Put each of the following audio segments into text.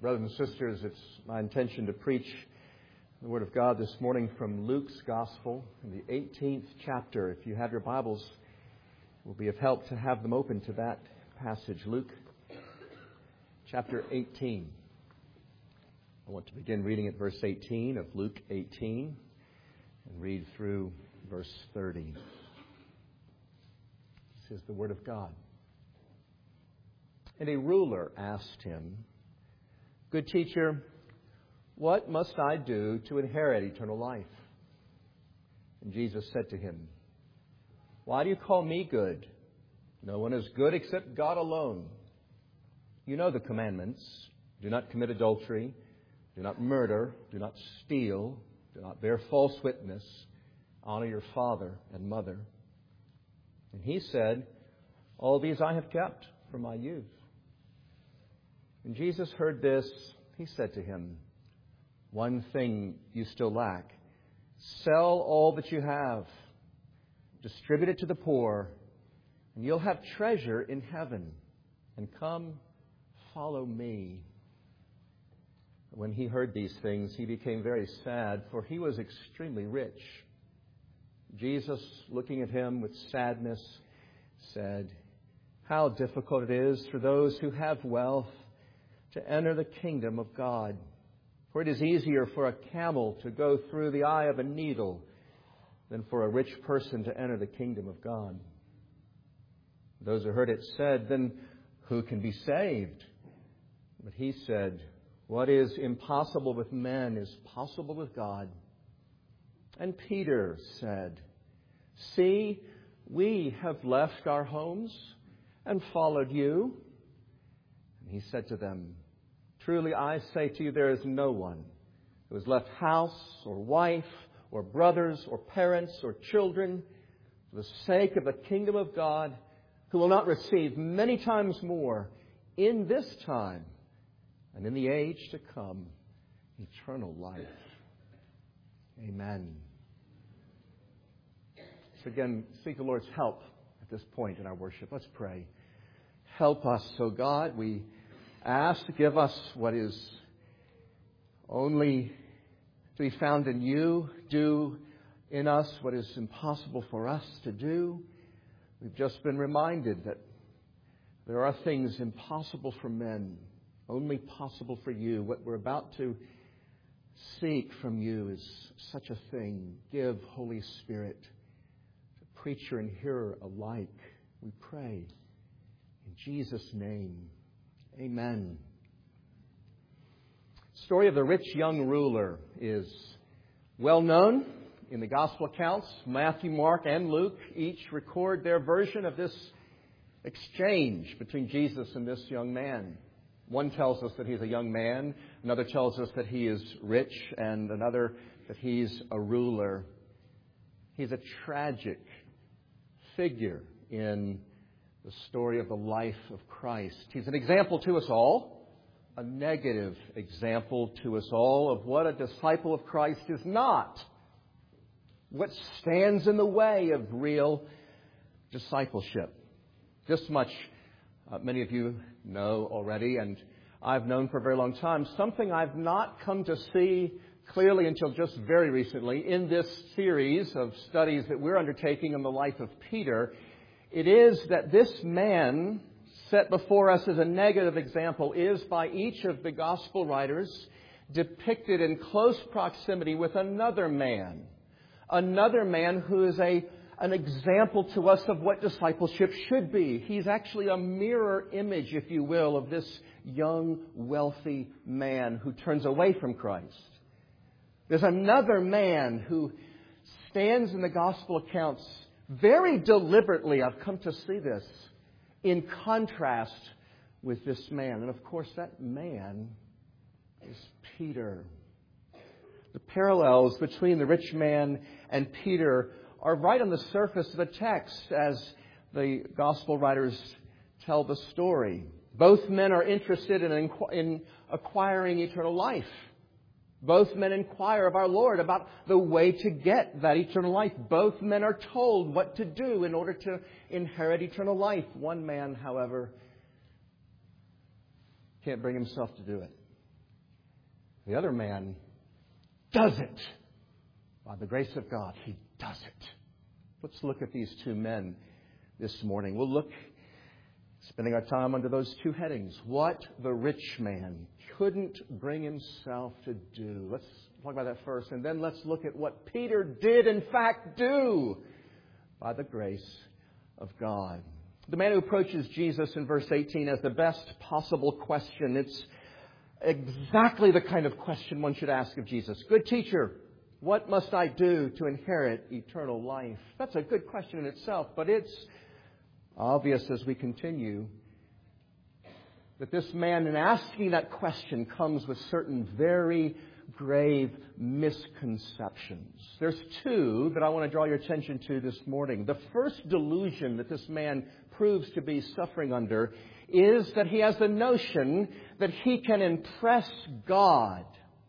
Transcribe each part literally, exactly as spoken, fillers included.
Brothers and sisters, it's my intention to preach the Word of God this morning from Luke's Gospel in the eighteenth chapter. If you have your Bibles, it will be of help to have them open to that passage. Luke chapter eighteen. I want to begin reading at verse eighteen of Luke eighteen and read through verse thirty. This is the Word of God. And a ruler asked him, "Good teacher, what must I do to inherit eternal life?" And Jesus said to him, "Why do you call me good? No one is good except God alone. You know the commandments. Do not commit adultery. Do not murder. Do not steal. Do not bear false witness. Honor your father and mother." And he said, "All these I have kept from my youth." When Jesus heard this, he said to him, "One thing you still lack. Sell all that you have. Distribute it to the poor, and you'll have treasure in heaven. And come, follow me." When he heard these things, he became very sad, for he was extremely rich. Jesus, looking at him with sadness, said, "How difficult it is for those who have wealth to enter the kingdom of God. For it is easier for a camel to go through the eye of a needle than for a rich person to enter the kingdom of God." Those who heard it said, "Then who can be saved?" But he said, "What is impossible with men is possible with God." And Peter said, "See, we have left our homes and followed you." And he said to them, "Truly I say to you, there is no one who has left house or wife or brothers or parents or children for the sake of the kingdom of God who will not receive many times more in this time and in the age to come eternal life." Amen. So again, seek the Lord's help at this point in our worship. Let's pray. Help us, O God. We ask to give us what is only to be found in you. Do in us what is impossible for us to do. We've just been reminded that there are things impossible for men, only possible for you. What we're about to seek from you is such a thing. Give, Holy Spirit, to preacher and hearer alike, we pray. In Jesus' name, amen. The story of the rich young ruler is well known in the gospel accounts. Matthew, Mark, and Luke each record their version of this exchange between Jesus and this young man. One tells us that he's a young man, another tells us that he is rich, and another that he's a ruler. He's a tragic figure in the story of the life of Christ. He's an example to us all, a negative example to us all of what a disciple of Christ is not, what stands in the way of real discipleship. This much uh, many of you know already, and I've known for a very long time. Something I've not come to see clearly until just very recently in this series of studies that we're undertaking on the life of Peter. It is that this man, set before us as a negative example, is by each of the gospel writers depicted in close proximity with another man. Another man who is a, an example to us of what discipleship should be. He's actually a mirror image, if you will, of this young, wealthy man who turns away from Christ. There's another man who stands in the gospel accounts very deliberately, I've come to see this, in contrast with this man. And of course, that man is Peter. The parallels between the rich man and Peter are right on the surface of the text as the gospel writers tell the story. Both men are interested in, in acquiring eternal life. Both men inquire of our Lord about the way to get that eternal life. Both men are told what to do in order to inherit eternal life. One man, however, can't bring himself to do it. The other man does it. By the grace of God, he does it. Let's look at these two men this morning. We'll look, spending our time under those two headings. What the rich man couldn't bring himself to do. Let's talk about that first. And then let's look at what Peter did, in fact, do by the grace of God. The man who approaches Jesus in verse eighteen has the best possible question. It's exactly the kind of question one should ask of Jesus. Good teacher, what must I do to inherit eternal life? That's a good question in itself, but it's obvious as we continue that this man, in asking that question, comes with certain very grave misconceptions. There's two that I want to draw your attention to this morning. The first delusion that this man proves to be suffering under is that he has the notion that he can impress God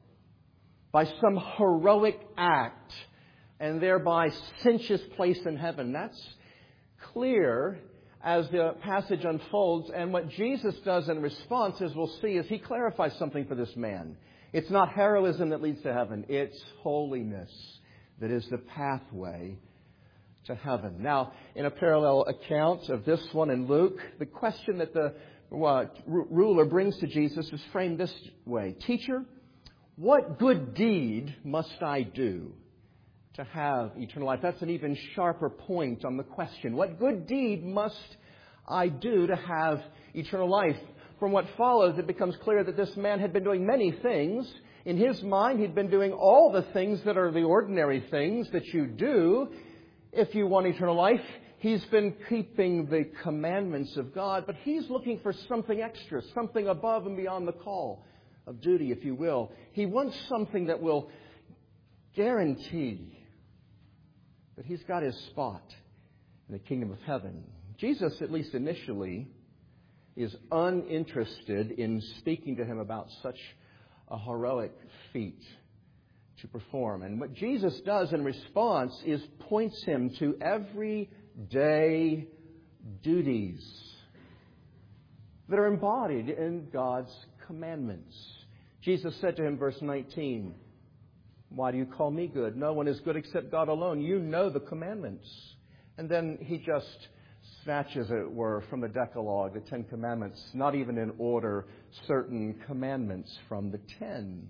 by some heroic act and thereby cinch his place in heaven. That's clear as the passage unfolds. And what Jesus does in response, as we'll see, is he clarifies something for this man. It's not heroism that leads to heaven. It's holiness that is the pathway to heaven. Now, in a parallel account of this one in Luke, the question that the uh, ruler brings to Jesus is framed this way. Teacher, what good deed must I do to have eternal life? That's an even sharper point on the question. What good deed must I do to have eternal life? From what follows, it becomes clear that this man had been doing many things. In his mind, he'd been doing all the things that are the ordinary things that you do if you want eternal life. He's been keeping the commandments of God, but he's looking for something extra, something above and beyond the call of duty, if you will. He wants something that will guarantee that he's got his spot in the kingdom of heaven. Jesus, at least initially, is uninterested in speaking to him about such a heroic feat to perform. And what Jesus does in response is points him to everyday duties that are embodied in God's commandments. Jesus said to him, verse nineteen, why do you call me good? No one is good except God alone. You know the commandments. And then he just snatches, as it were, from the Decalogue, the Ten Commandments, not even in order, certain commandments from the Ten.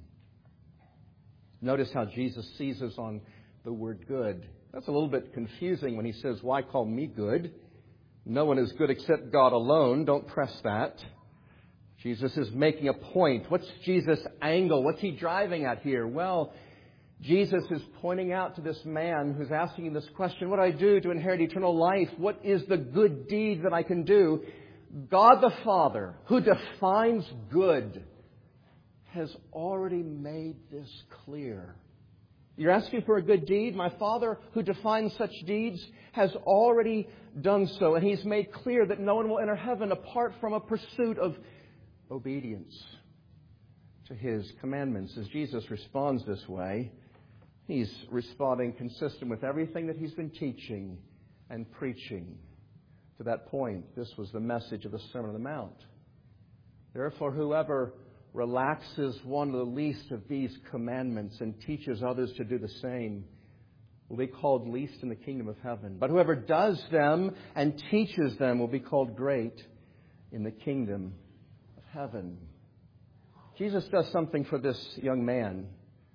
Notice how Jesus seizes on the word good. That's a little bit confusing when he says, why call me good? No one is good except God alone. Don't press that. Jesus is making a point. What's Jesus' angle? What's he driving at here? Well, Jesus is pointing out to this man who's asking this question, what do I do to inherit eternal life? What is the good deed that I can do? God the Father, who defines good, has already made this clear. You're asking for a good deed? My Father, who defines such deeds, has already done so. And He's made clear that no one will enter heaven apart from a pursuit of obedience to His commandments. As Jesus responds this way, He's responding consistent with everything that He's been teaching and preaching. To that point, this was the message of the Sermon on the Mount. Therefore, whoever relaxes one of the least of these commandments and teaches others to do the same will be called least in the kingdom of heaven. But whoever does them and teaches them will be called great in the kingdom of heaven. Jesus does something for this young man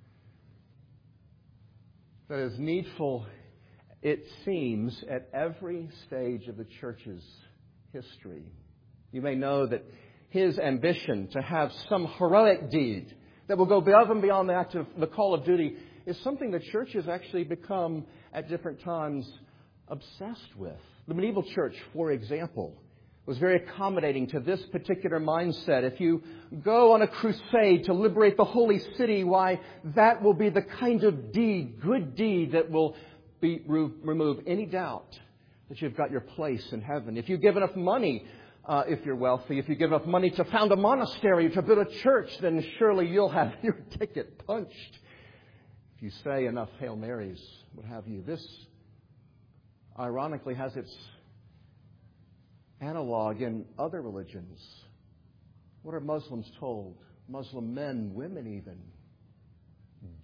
that is needful, it seems, at every stage of the church's history. You may know that his ambition to have some heroic deed that will go above and beyond the act of the call of duty is something that churches actually become at different times obsessed with. The medieval church, for example, was very accommodating to this particular mindset. If you go on a crusade to liberate the holy city, why, that will be the kind of deed, good deed, that will be, remove any doubt that you've got your place in heaven. If you give enough money, uh, if you're wealthy, if you give enough money to found a monastery, to build a church, then surely you'll have your ticket punched. If you say enough Hail Marys, what have you. This, ironically, has its analog in other religions. What are Muslims told? Muslim men, women even,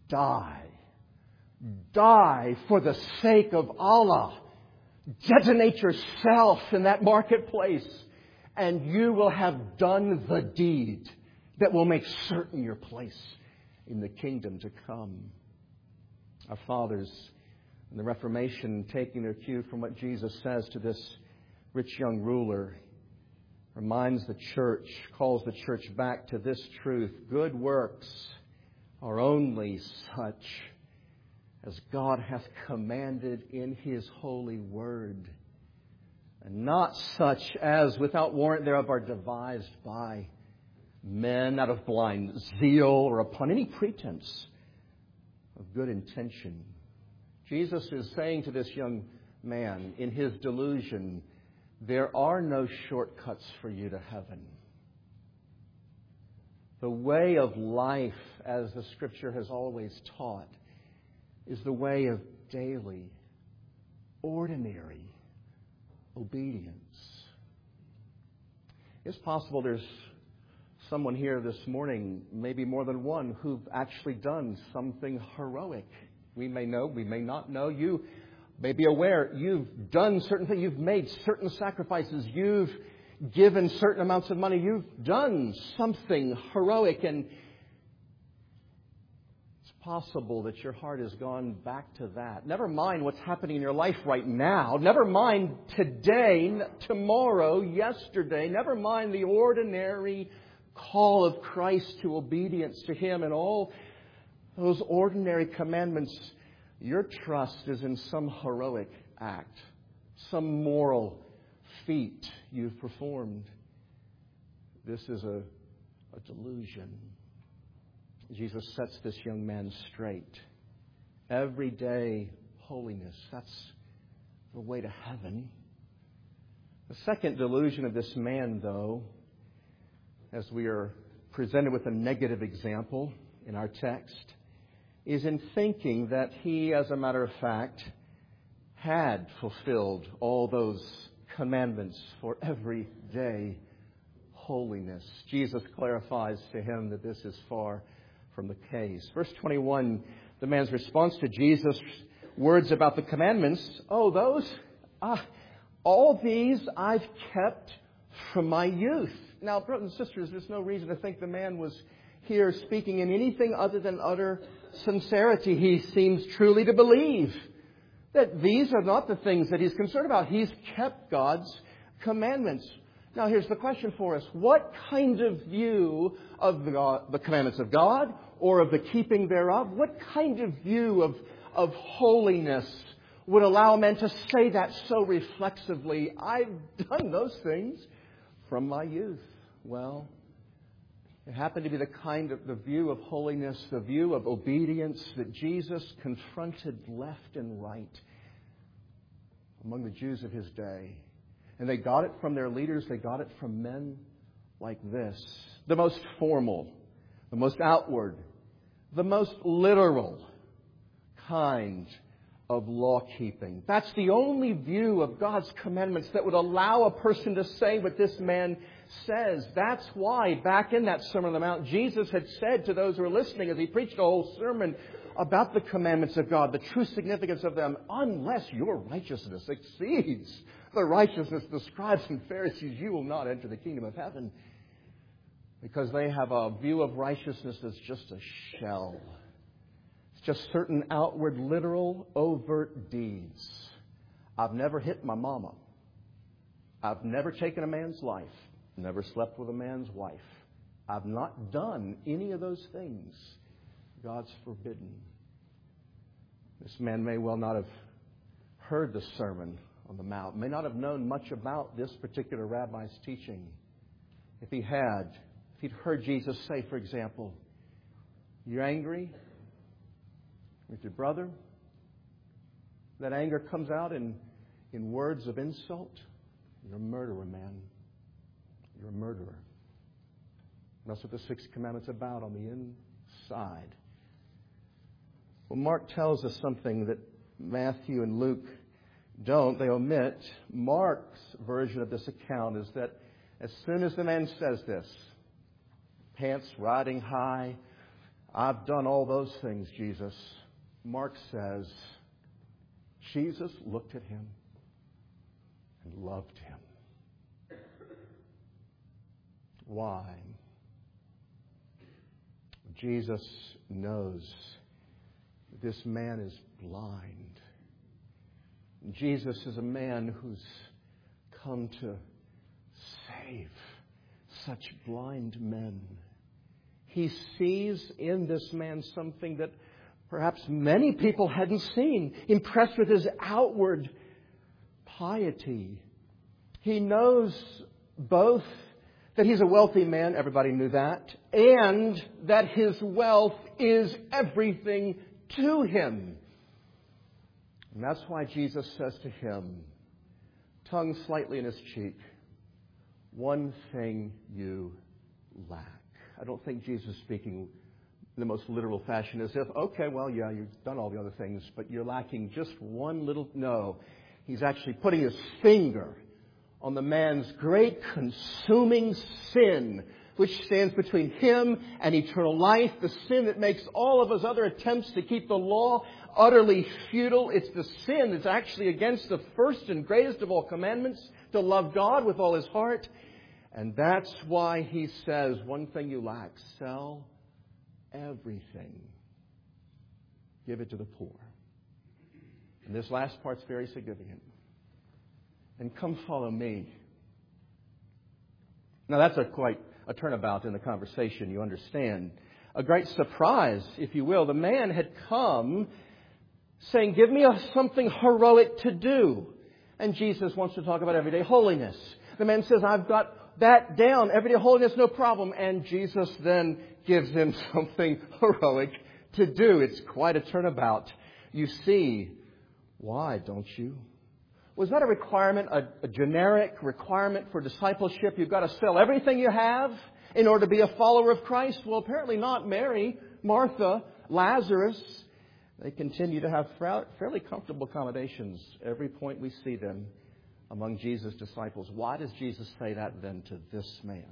Die. Die for the sake of Allah. Detonate yourself in that marketplace, and you will have done the deed that will make certain your place in the kingdom to come. Our fathers in the Reformation, taking their cue from what Jesus says to this rich young ruler, reminds the church, calls the church back to this truth. Good works are only such as God hath commanded in His holy word, and not such as without warrant thereof are devised by men out of blind zeal or upon any pretense of good intention. Jesus is saying to this young man in his delusion, there are no shortcuts for you to heaven. The way of life, as the Scripture has always taught, is the way of daily, ordinary obedience. It's possible there's someone here this morning, maybe more than one, who've actually done something heroic. We may know, we may not know. You may be aware you've done certain things. You've made certain sacrifices. You've given certain amounts of money. You've done something heroic, and possible that your heart has gone back to that. Never mind what's happening in your life right now. Never mind today, tomorrow, yesterday. Never mind the ordinary call of Christ to obedience to Him and all those ordinary commandments. Your trust is in some heroic act, some moral feat you've performed. This is a, a delusion. Jesus sets this young man straight. Everyday holiness, that's the way to heaven. The second delusion of this man, though, as we are presented with a negative example in our text, is in thinking that he, as a matter of fact, had fulfilled all those commandments for everyday holiness. Jesus clarifies to him that this is far from the case. Verse twenty-one, the man's response to Jesus' words about the commandments, oh, those, ah, all these I've kept from my youth. Now, brothers and sisters, there's no reason to think the man was here speaking in anything other than utter sincerity. He seems truly to believe that these are not the things that he's concerned about. He's kept God's commandments. Now, here's the question for us. What kind of view of the, the commandments of God or of the keeping thereof, what kind of view of, of holiness would allow men to say that so reflexively? I've done those things from my youth. Well, it happened to be the kind of the view of holiness, the view of obedience that Jesus confronted left and right among the Jews of His day. And they got it from their leaders. They got it from men like this. The most formal, the most outward, the most literal kind of law-keeping. That's the only view of God's commandments that would allow a person to say what this man says. That's why back in that Sermon on the Mount, Jesus had said to those who were listening as He preached a whole sermon about the commandments of God, the true significance of them, unless your righteousness exceeds the righteousness of the scribes and Pharisees, you will not enter the kingdom of heaven. Because they have a view of righteousness that's just a shell. It's just certain outward, literal, overt deeds. I've never hit my mama. I've never taken a man's life. Never slept with a man's wife. I've not done any of those things God's forbidden. This man may well not have heard the Sermon on the Mount, may not have known much about this particular rabbi's teaching. If he had, if he'd heard Jesus say, for example, you're angry with your brother, that anger comes out in, in words of insult, you're a murderer, man. You're a murderer. And that's what the Sixth Commandment's about on the inside. Well, Mark tells us something that Matthew and Luke don't. They omit. Mark's version of this account is that as soon as the man says this, pants riding high, I've done all those things, Jesus. Mark says, Jesus looked at him and loved him. Why? Jesus knows this man is blind. Jesus is a man who's come to save such blind men. He sees in this man something that perhaps many people hadn't seen, impressed with his outward piety. He knows both that he's a wealthy man, everybody knew that, and that his wealth is everything to him. And that's why Jesus says to him, tongue slightly in his cheek, one thing you lack. I don't think Jesus is speaking in the most literal fashion as if, okay, well, yeah, you've done all the other things, but you're lacking just one little... No, he's actually putting his finger on the man's great consuming sin, which stands between him and eternal life, the sin that makes all of his other attempts to keep the law utterly futile. It's the sin that's actually against the first and greatest of all commandments, to love God with all his heart. And that's why he says, one thing you lack, sell everything. Give it to the poor. And this last part's very significant. And come follow me. Now that's a quite a turnabout in the conversation, you understand. A great surprise, if you will. The man had come saying, give me a, something heroic to do. And Jesus wants to talk about everyday holiness. The man says, I've got that down. Everyday holiness, no problem. And Jesus then gives him something heroic to do. It's quite a turnabout. You see, why, don't you? Was that a requirement, a, a generic requirement for discipleship? You've got to sell everything you have in order to be a follower of Christ? Well, apparently not. Mary, Martha, Lazarus, they continue to have fairly comfortable accommodations every point we see them among Jesus' disciples. Why does Jesus say that then to this man?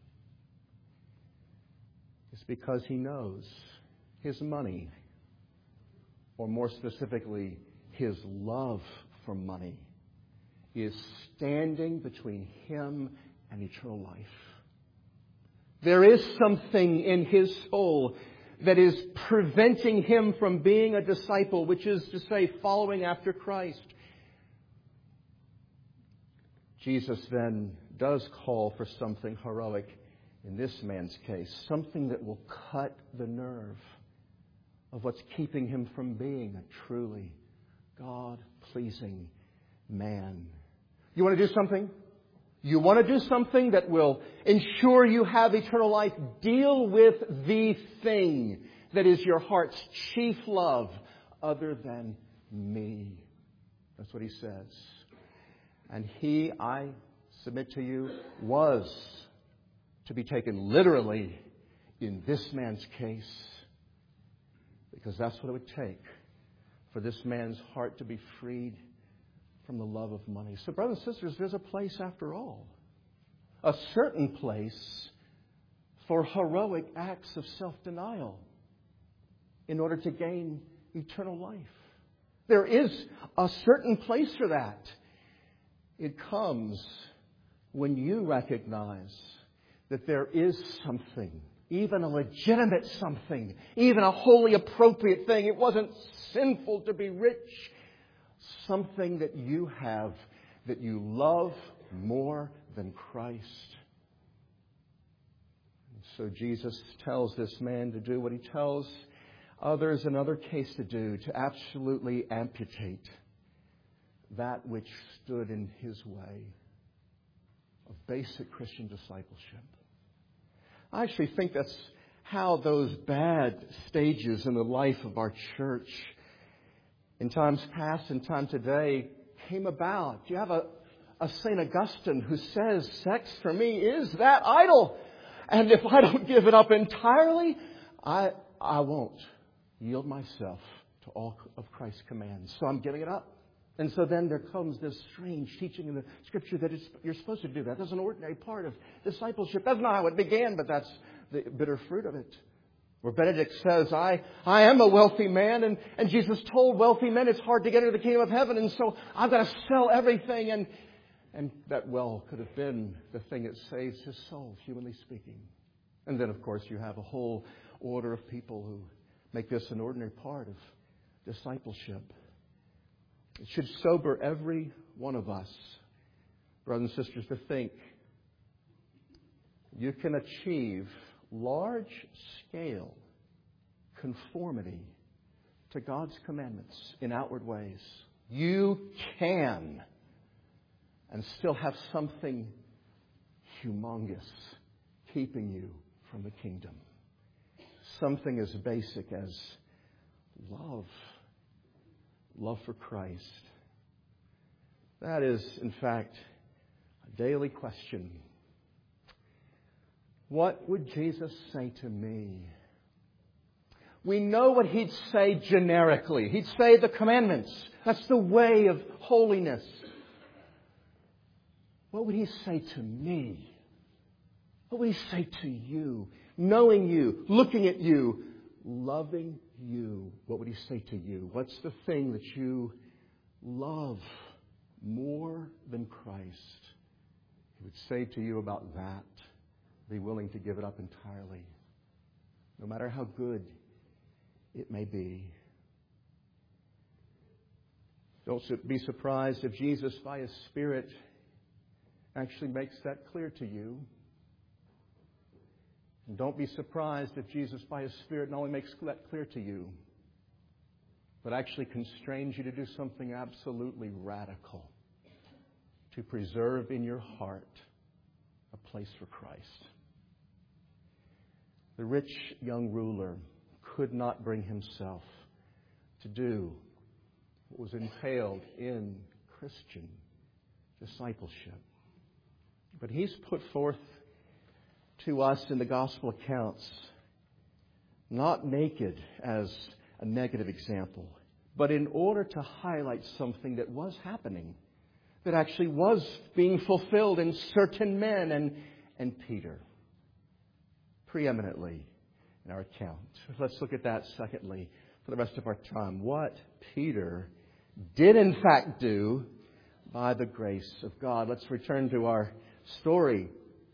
It's because he knows his money, or more specifically, his love for money, is standing between him and eternal life. There is something in his soul that is preventing him from being a disciple, which is to say, following after Christ. Jesus then does call for something heroic in this man's case, something that will cut the nerve of what's keeping him from being a truly God-pleasing man. You want to do something? You want to do something that will ensure you have eternal life? Deal with the thing that is your heart's chief love other than me. That's what he says. And he, I submit to you, was to be taken literally in this man's case, because that's what it would take for this man's heart to be freed from the love of money. So, brothers and sisters, there's a place after all. A certain place for heroic acts of self-denial in order to gain eternal life. There is a certain place for that. It comes when you recognize that there is something, even a legitimate something, even a wholly appropriate thing. It wasn't sinful to be rich. Something that you have that you love more than Christ. And so Jesus tells this man to do what he tells others another case to do, to absolutely amputate that which stood in his way of basic Christian discipleship. I actually think that's how those bad stages in the life of our church in times past and time today came about. You have a, a Saint Augustine who says, sex for me is that idol. And if I don't give it up entirely, I, I won't yield myself to all of Christ's commands. So I'm giving it up. And so then there comes this strange teaching in the Scripture that it's, you're supposed to do that. That's an ordinary part of discipleship. That's not how it began, but that's the bitter fruit of it. Where Benedict says, I, I am a wealthy man, and, and Jesus told wealthy men it's hard to get into the kingdom of heaven, and so I've got to sell everything. And, and that well could have been the thing that saves his soul, humanly speaking. And then, of course, you have a whole order of people who make this an ordinary part of discipleship. It should sober every one of us, brothers and sisters, to think you can achieve large-scale conformity to God's commandments in outward ways. You can, and still have something humongous keeping you from the kingdom. Something as basic as love. Love for Christ. That is, in fact, a daily question. What would Jesus say to me? We know what He'd say generically. He'd say the commandments. That's the way of holiness. What would He say to me? What would He say to you? Knowing you, looking at you, loving you. What would He say to you? What's the thing that you love more than Christ? He would say to you about that. Be willing to give it up entirely, no matter how good it may be. Don't be surprised if Jesus, by His Spirit, actually makes that clear to you. And don't be surprised if Jesus, by His Spirit, not only makes that clear to you, but actually constrains you to do something absolutely radical, to preserve in your heart a place for Christ. The rich young ruler could not bring himself to do what was entailed in Christian discipleship. But he's put forth to us in the gospel accounts, not naked as a negative example, but in order to highlight something that was happening, that actually was being fulfilled in certain men, and, and Peter, preeminently in our account. Let's look at that secondly for the rest of our time. What Peter did in fact do by the grace of God. Let's return to our story.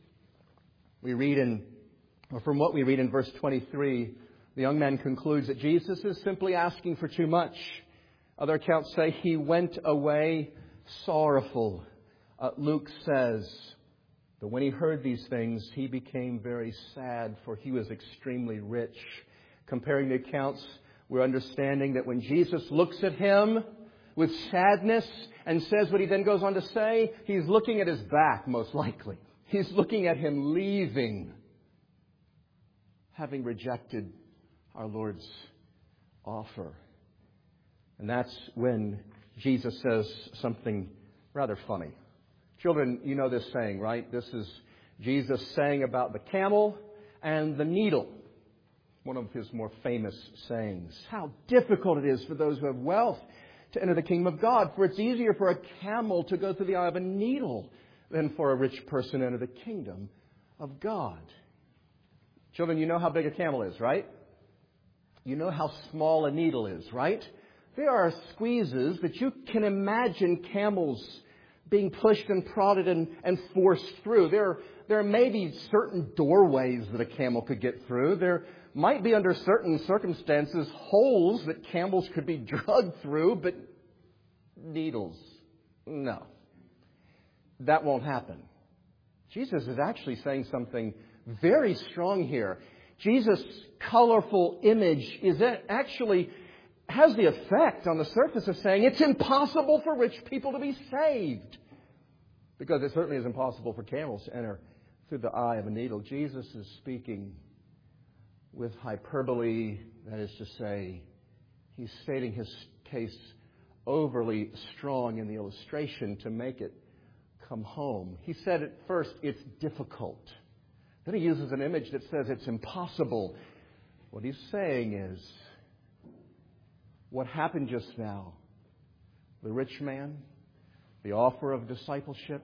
We read in, or from what we read in verse twenty-three, the young man concludes that Jesus is simply asking for too much. Other accounts say he went away sorrowful. Uh, Luke says that when he heard these things, he became very sad, for he was extremely rich. Comparing the accounts, we're understanding that when Jesus looks at him with sadness and says what he then goes on to say, he's looking at his back, most likely. He's looking at him leaving, having rejected our Lord's offer. And that's when Jesus says something rather funny. Children, you know this saying, right? This is Jesus saying about the camel and the needle. One of his more famous sayings. How difficult it is for those who have wealth to enter the kingdom of God. For it's easier for a camel to go through the eye of a needle than for a rich person to enter the kingdom of God. Children, you know how big a camel is, right? You know how small a needle is, right? There are squeezes that you can imagine camels being pushed and prodded and, and forced through. There, there may be certain doorways that a camel could get through. There might be, under certain circumstances, holes that camels could be dragged through, but needles, no. That won't happen. Jesus is actually saying something very strong here. Jesus' colorful image is actually has the effect on the surface of saying it's impossible for rich people to be saved. Because it certainly is impossible for camels to enter through the eye of a needle. Jesus is speaking with hyperbole. That is to say, he's stating his case overly strong in the illustration to make it come home. He said at first, it's difficult. Then he uses an image that says it's impossible. What he's saying is, what happened just now, the rich man, the offer of discipleship,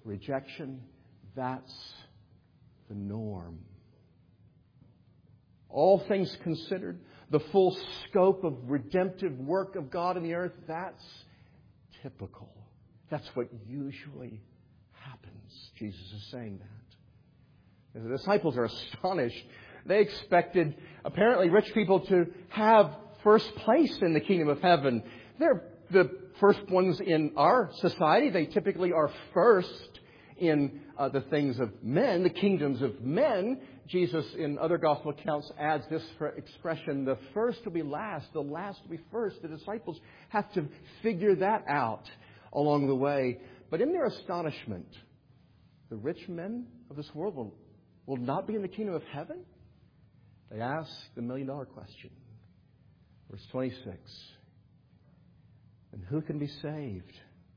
rejection, that's the norm. all things considered, the full scope of redemptive work of God in the earth, that's typical. That's what usually happens. Jesus is saying that. And the disciples are astonished. They expected, apparently, rich people to have first place in the kingdom of heaven. They're the first ones in our society. They typically are first in uh, the things of men, the kingdoms of men. Jesus, in other gospel accounts, adds this expression, the first will be last, the last will be first. The disciples have to figure that out along the way. But in their astonishment, the rich men of this world will, will not be in the kingdom of heaven? They ask the million-dollar question. Verse twenty-six. And who can be saved?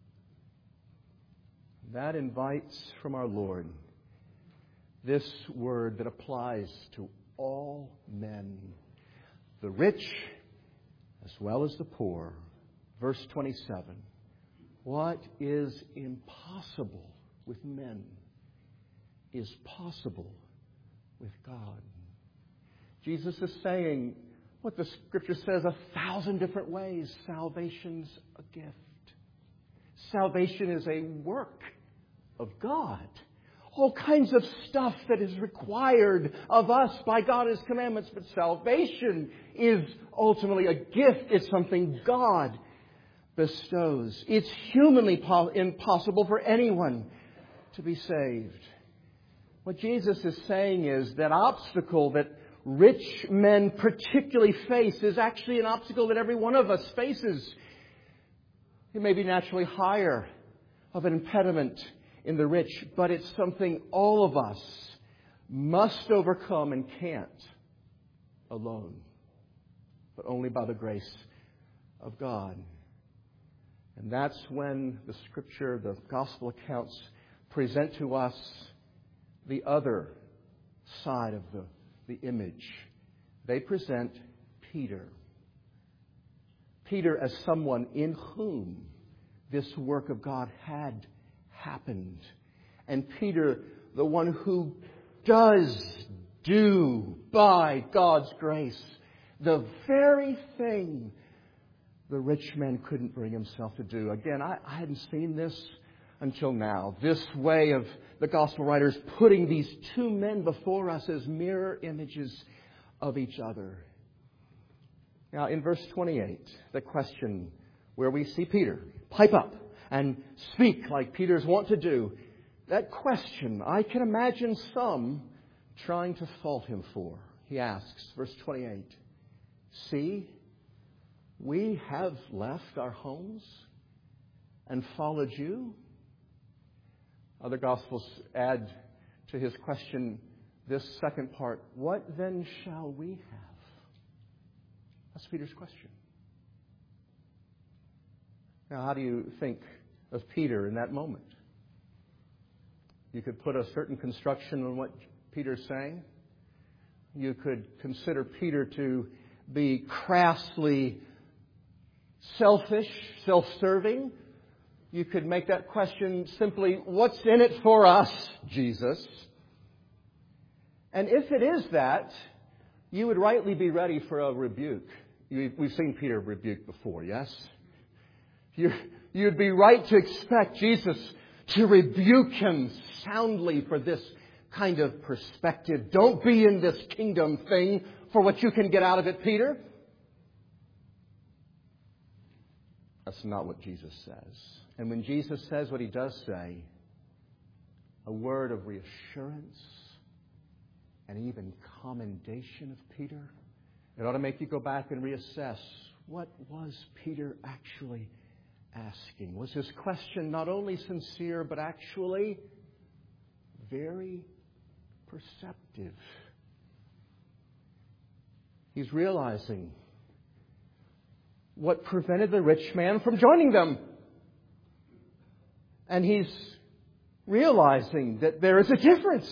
That invites from our Lord this word that applies to all men, the rich as well as the poor. Verse twenty-seven. What is impossible with men is possible with God. Jesus is saying what the Scripture says a thousand different ways. Salvation's a gift. Salvation is a work of God. All kinds of stuff that is required of us by God and His commandments. But salvation is ultimately a gift. It's something God bestows. It's humanly po- impossible for anyone to be saved. What Jesus is saying is that obstacle that rich men particularly face is actually an obstacle that every one of us faces. It may be naturally higher of an impediment in the rich, but it's something all of us must overcome and can't alone, but only by the grace of God. And that's when the Scripture, the gospel accounts, present to us the other side of the the image. They present Peter. Peter as someone in whom this work of God had happened. And Peter, the one who does do, by God's grace, the very thing the rich man couldn't bring himself to do. Again, I, I hadn't seen this until now. This way of the gospel writers putting these two men before us as mirror images of each other. Now, in verse twenty-eight, the question where we see Peter pipe up and speak like Peter's wont to do, that question I can imagine some trying to fault him for. He asks, verse twenty-eight, "See, we have left our homes and followed you." Other Gospels add to his question this second part, "What then shall we have?" That's Peter's question. Now, how do you think of Peter in that moment? You could put a certain construction on what Peter's saying. You could consider Peter to be crassly selfish, self-serving. You could make that question simply, what's in it for us, Jesus? And if it is that, you would rightly be ready for a rebuke. We've seen Peter rebuked before, yes? You'd be right to expect Jesus to rebuke him soundly for this kind of perspective. Don't be in this kingdom thing for what you can get out of it, Peter. That's not what Jesus says. And when Jesus says what He does say, a word of reassurance and even commendation of Peter, it ought to make you go back and reassess, what was Peter actually asking? Was his question not only sincere, but actually very perceptive? He's realizing what prevented the rich man from joining them. And he's realizing that there is a difference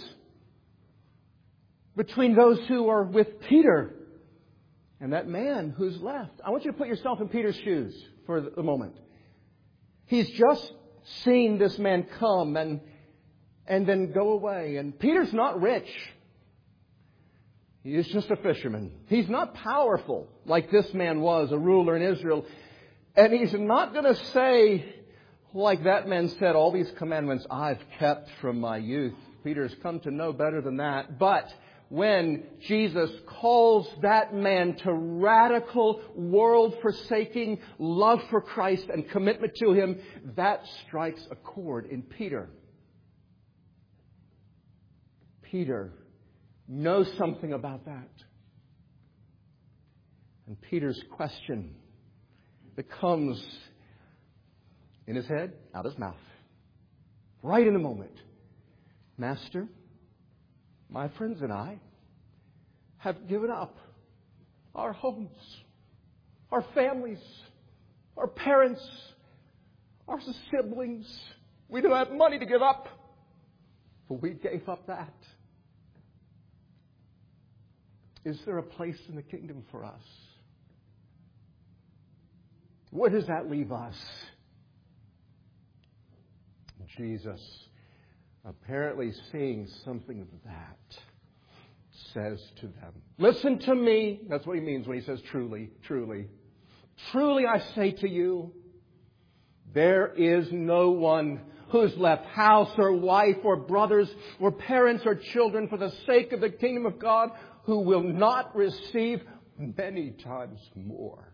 between those who are with Peter and that man who's left. I want you to put yourself in Peter's shoes for the moment. He's just seen this man come and, and then go away. And Peter's not rich. He is just a fisherman. He's not powerful like this man was, a ruler in Israel. And he's not going to say, like that man said, all these commandments I've kept from my youth. Peter's come to know better than that. But when Jesus calls that man to radical, world-forsaking love for Christ and commitment to Him, that strikes a chord in Peter. Peter knows something about that. And Peter's question that comes in his head, out his mouth, right in the moment. Master, my friends and I have given up our homes, our families, our parents, our siblings. We don't have money to give up, but we gave up that. Is there a place in the kingdom for us? Where does that leave us? Jesus, apparently seeing something of that, says to them, listen to me. That's what he means when he says truly, truly. Truly I say to you, there is no one who's left house or wife or brothers or parents or children for the sake of the kingdom of God who will not receive many times more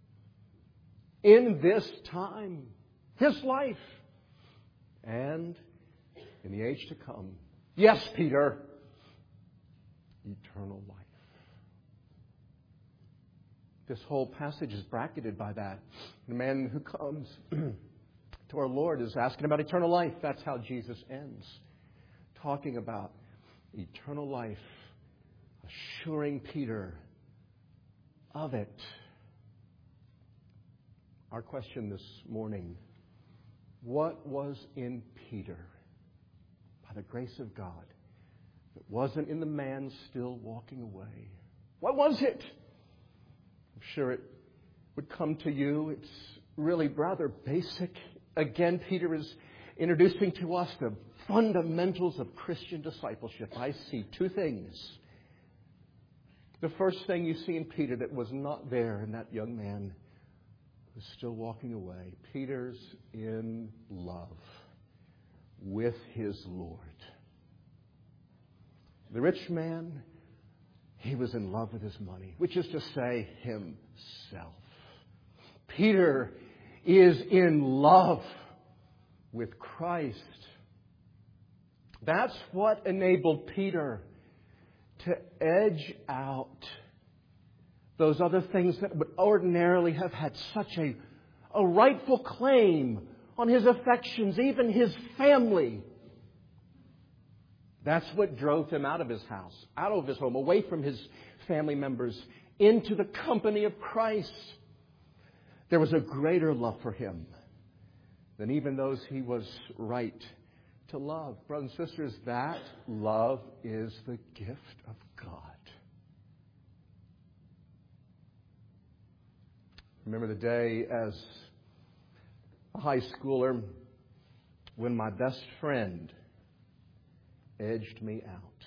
in this time, his life, and in the age to come. Yes, Peter, eternal life. This whole passage is bracketed by that. The man who comes to our Lord is asking about eternal life. That's how Jesus ends, talking about eternal life, assuring Peter of it. Our question this morning, what was in Peter, by the grace of God, that wasn't in the man still walking away? What was it? I'm sure it would come to you. It's really rather basic. Again, Peter is introducing to us the fundamentals of Christian discipleship. I see two things. The first thing you see in Peter that was not there in that young man who's still walking away. Peter's in love with his Lord. The rich man, he was in love with his money, which is to say himself. Peter is in love with Christ. That's what enabled Peter to edge out those other things that would ordinarily have had such a, a rightful claim on his affections, even his family. That's what drove him out of his house, out of his home, away from his family members, into the company of Christ. There was a greater love for him than even those he was right to love. Brothers and sisters, that love is the gift of God. Remember the day as a high schooler when my best friend edged me out.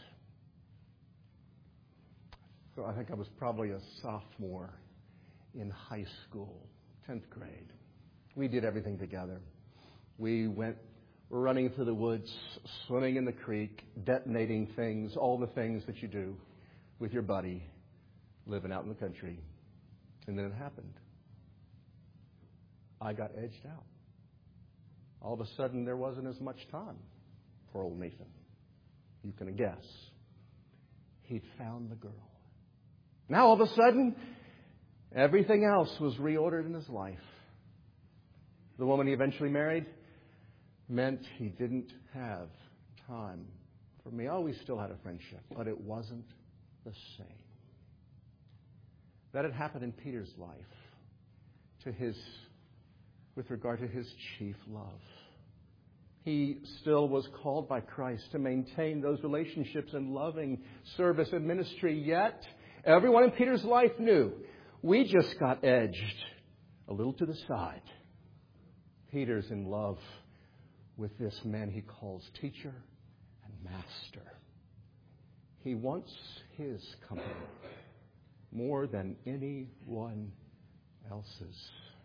So I think I was probably a sophomore in high school, tenth grade. We did everything together. We went running through the woods, swimming in the creek, detonating things, all the things that you do with your buddy living out in the country. And then it happened. I got edged out. All of a sudden, there wasn't as much time for old Nathan. You can guess. He'd found the girl. Now, all of a sudden, everything else was reordered in his life. The woman he eventually married meant he didn't have time for me. Oh, we still had a friendship, but it wasn't the same. That had happened in Peter's life to his, with regard to his chief love. He still was called by Christ to maintain those relationships in loving service and ministry. Yet, everyone in Peter's life knew we just got edged a little to the side. Peter's in love with this man he calls teacher and master. He wants His company more than anyone else's.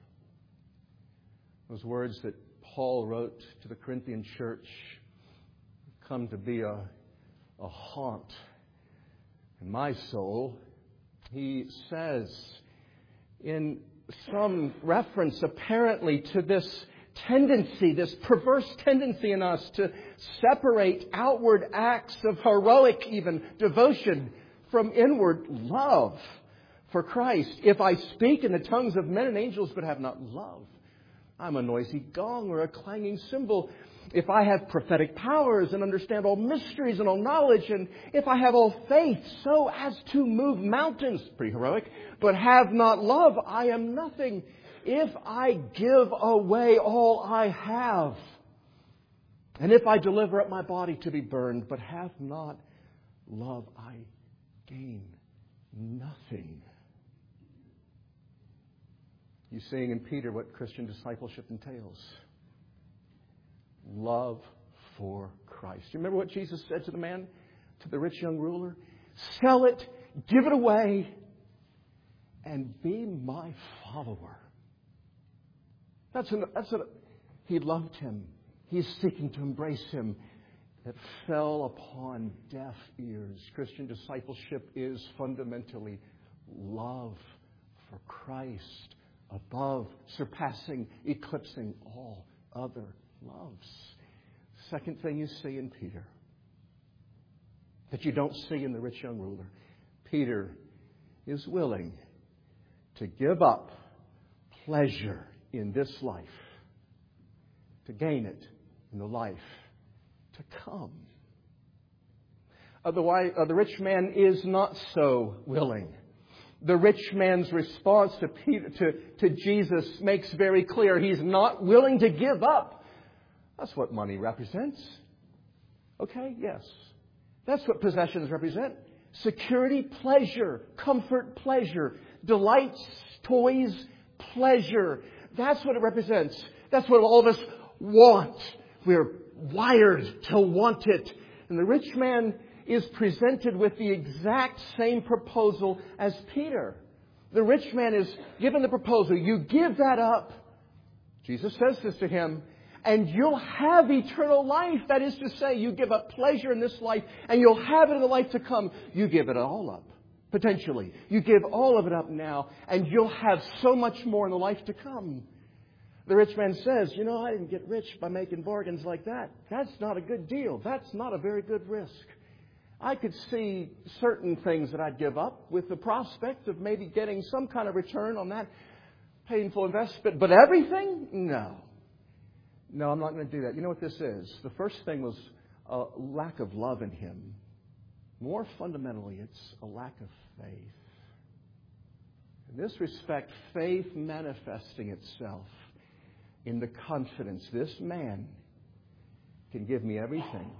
Those words that Paul wrote to the Corinthian church come to be a, a haunt in my soul. He says, in some reference apparently to this tendency, this perverse tendency in us to separate outward acts of heroic, even devotion, from inward love for Christ. If I speak in the tongues of men and angels but have not love, I'm a noisy gong or a clanging cymbal. If I have prophetic powers and understand all mysteries and all knowledge, and if I have all faith so as to move mountains, pretty heroic, but have not love, I am nothing. If I give away all I have, and if I deliver up my body to be burned, but have not love, I gain nothing. You seeing in Peter what Christian discipleship entails? Love for Christ. You remember what Jesus said to the man, to the rich young ruler? Sell it, give it away, and be my follower. That's an, that's a, he loved him. He's seeking to embrace him. It fell upon deaf ears. Christian discipleship is fundamentally love for Christ above, surpassing, eclipsing all other loves. Second thing you see in Peter that you don't see in the rich young ruler. Peter is willing to give up pleasure in this life to gain it in the life to come. Otherwise, uh, the rich man is not so willing. The rich man's response to, Peter, to, to Jesus makes very clear he's not willing to give up. That's what money represents. Okay, yes. That's what possessions represent. Security, pleasure, comfort, pleasure, delights, toys, pleasure. That's what it represents. That's what all of us want. We're wired to want it. And the rich man is presented with the exact same proposal as Peter. The rich man is given the proposal. You give that up. Jesus says this to him, and you'll have eternal life. That is to say, you give up pleasure in this life, and you'll have it in the life to come. You give it all up, potentially. You give all of it up now, and you'll have so much more in the life to come. The rich man says, you know, I didn't get rich by making bargains like that. That's not a good deal. That's not a very good risk. I could see certain things that I'd give up with the prospect of maybe getting some kind of return on that painful investment. But everything? No. No, I'm not going to do that. You know what this is? The first thing was a lack of love in him. More fundamentally, it's a lack of faith. In this respect, faith manifesting itself in the confidence this man can give me everything.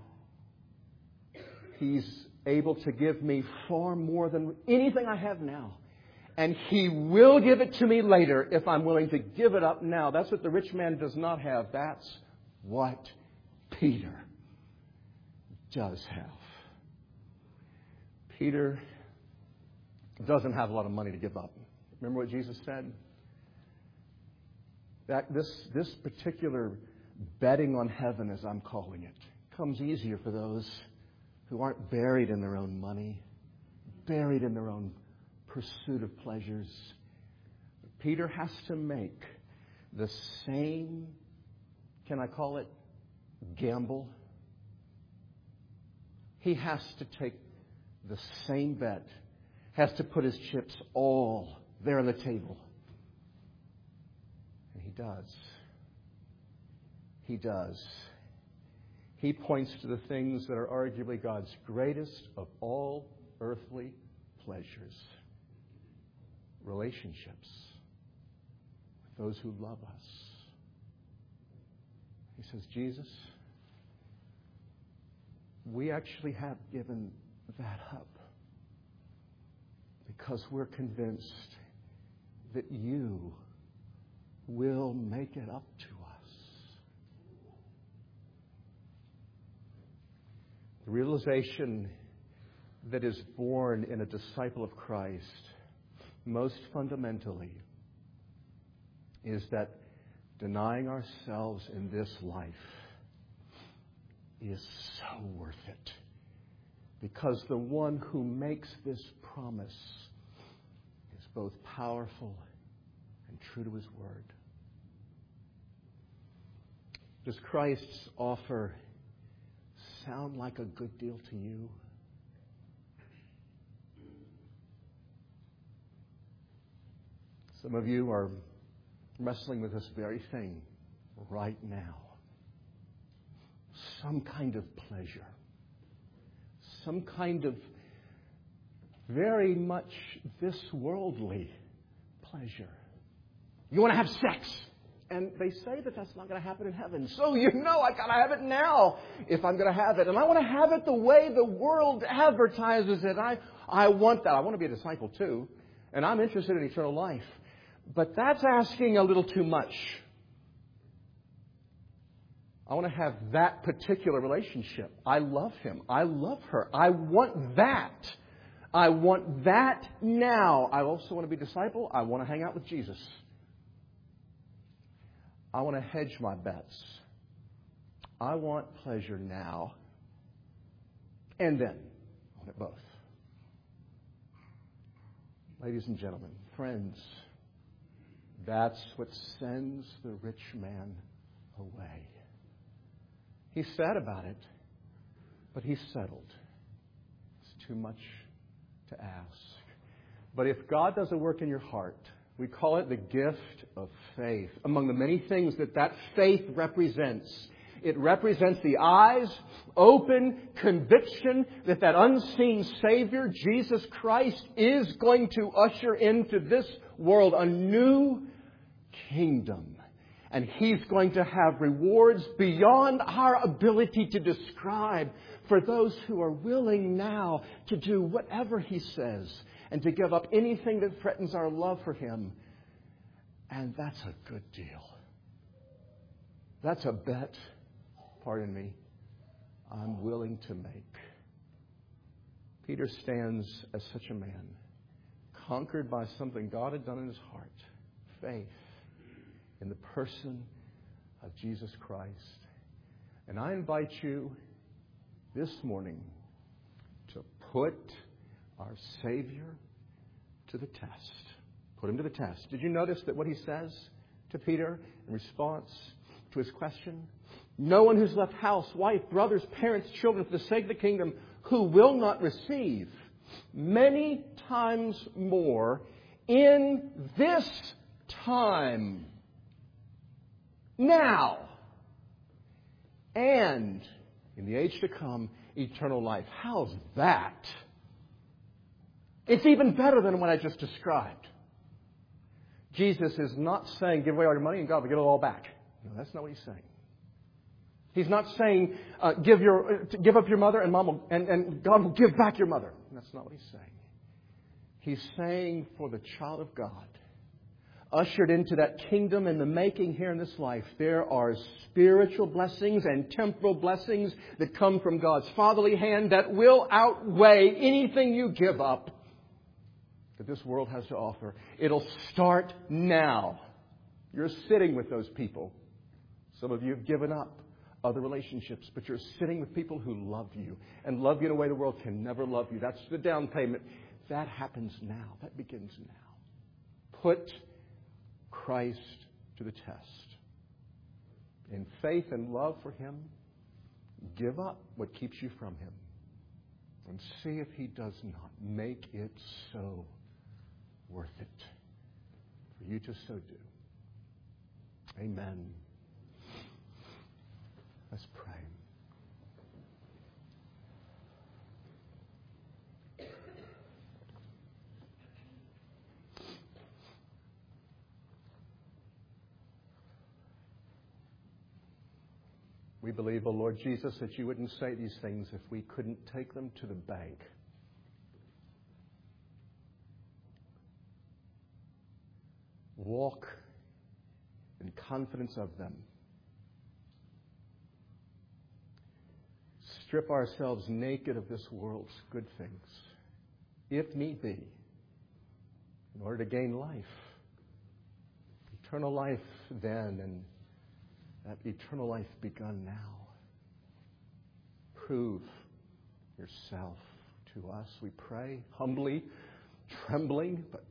He's able to give me far more than anything I have now. And He will give it to me later if I'm willing to give it up now. That's what the rich man does not have. That's what Peter does have. Peter doesn't have a lot of money to give up. Remember what Jesus said? That this, this particular betting on heaven, as I'm calling it, comes easier for those who aren't buried in their own money, buried in their own pursuit of pleasures. Peter has to make the same, can I call it, gamble? He has to take the same bet, has to put his chips all there on the table. And he does. He does. He points to the things that are arguably God's greatest of all earthly pleasures. Relationships with those who love us. He says, Jesus, we actually have given that up because we're convinced that you will make it up to us. The realization that is born in a disciple of Christ, most fundamentally, is that denying ourselves in this life is so worth it. Because the one who makes this promise is both powerful and true to His Word. Does Christ's offer sound like a good deal to you? Some of you are wrestling with this very thing right now. Some kind of pleasure. Some kind of very much this worldly pleasure. You want to have sex. And they say that that's not going to happen in heaven. So you know I got to have it now if I'm going to have it. And I want to have it the way the world advertises it. I, I want that. I want to be a disciple too. And I'm interested in eternal life. But that's asking a little too much. I want to have that particular relationship. I love him. I love her. I want that. I want that now. I also want to be a disciple. I want to hang out with Jesus. I want to hedge my bets. I want pleasure now. And then. I want it both. Ladies and gentlemen, friends, that's what sends the rich man away. He's sad about it, but he's settled. It's too much to ask. But if God does a work in your heart, we call it the gift of faith. Among the many things that that faith represents, it represents the eyes, open conviction that that unseen Savior, Jesus Christ, is going to usher into this world a new kingdom. And He's going to have rewards beyond our ability to describe for those who are willing now to do whatever He says and to give up anything that threatens our love for Him. And that's a good deal. That's a bet, pardon me, I'm willing to make. Peter stands as such a man, conquered by something God had done in his heart, faith in the person of Jesus Christ. And I invite you this morning to put our Savior to the test. Put Him to the test. Did you notice that what He says to Peter in response to his question? No one who's left house, wife, brothers, parents, children for the sake of the kingdom who will not receive many times more in this time, now, and in the age to come, eternal life. How's that? It's even better than what I just described. Jesus is not saying, give away all your money and God will get it all back. No, that's not what He's saying. He's not saying, uh, give your uh, give up your mother and mom will, and, and God will give back your mother. That's not what He's saying. He's saying for the child of God, ushered into that kingdom in the making here in this life, there are spiritual blessings and temporal blessings that come from God's fatherly hand that will outweigh anything you give up that this world has to offer. It'll start now. You're sitting with those people. Some of you have given up other relationships, but you're sitting with people who love you and love you in a way the world can never love you. That's the down payment. That happens now. That begins now. Put Christ to the test. In faith and love for Him, give up what keeps you from Him and see if He does not make it so worth it for you to so do. Amen. Let's pray. We believe, O Lord Jesus, that You wouldn't say these things if we couldn't take them to the bank. Walk in confidence of them. strip ourselves naked of this world's good things, if need be, in order to gain life. Eternal life then, and that eternal life begun now. Prove yourself to us, we pray, humbly, trembling, but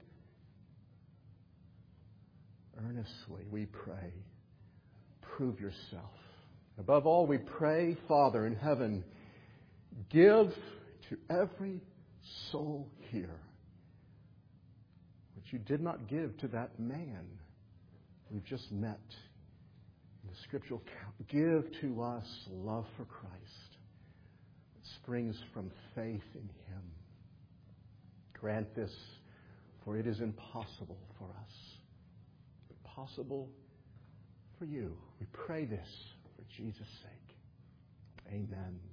earnestly we pray. Prove yourself. Above all, we pray, Father in heaven, give to every soul here what you did not give to that man we've just met in the scriptural account. Give to us love for Christ that springs from faith in Him. Grant this, for it is impossible for us, but possible for you. We pray this for Jesus' sake. Amen.